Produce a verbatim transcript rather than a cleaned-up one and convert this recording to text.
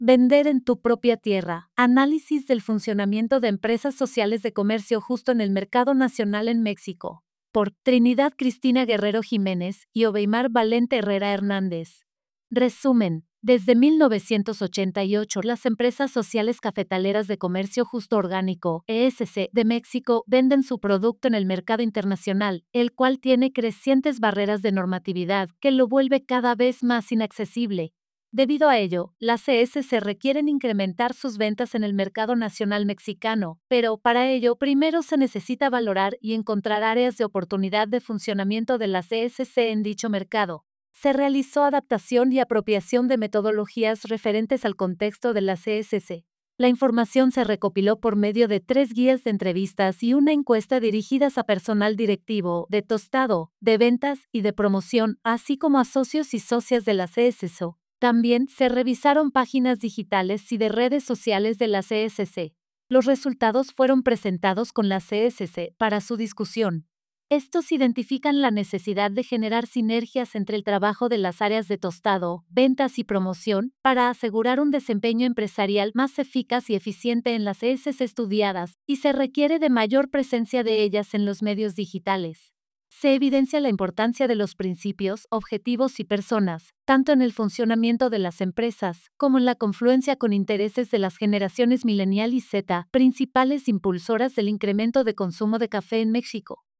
Vender en tu propia tierra. Análisis del funcionamiento de empresas sociales de comercio justo en el mercado nacional en México. Por Trinidad Cristina Guerrero Jiménez y Obeimar Valente Herrera Hernández. Resumen. Desde mil novecientos ochenta y ocho, las empresas sociales cafetaleras de comercio justo orgánico, E S C, de México, venden su producto en el mercado internacional, el cual tiene crecientes barreras de normatividad que lo vuelve cada vez más inaccesible. Debido a ello, las E S C requieren incrementar sus ventas en el mercado nacional mexicano, pero para ello primero se necesita valorar y encontrar áreas de oportunidad de funcionamiento de las E S C en dicho mercado. Se realizó adaptación y apropiación de metodologías referentes al contexto de las E S C. La información se recopiló por medio de tres guías de entrevistas y una encuesta dirigidas a personal directivo, de tostado, de ventas y de promoción, así como a socios y socias de las E S C. También se revisaron páginas digitales y de redes sociales de las E S C. Los resultados fueron presentados con las E S C para su discusión. Estos identifican la necesidad de generar sinergias entre el trabajo de las áreas de tostado, ventas y promoción para asegurar un desempeño empresarial más eficaz y eficiente en las E S C estudiadas, y se requiere de mayor presencia de ellas en los medios digitales. Se evidencia la importancia de los principios, objetivos y personas, tanto en el funcionamiento de las empresas, como en la confluencia con intereses de las generaciones millennial y Z, principales impulsoras del incremento de consumo de café en México.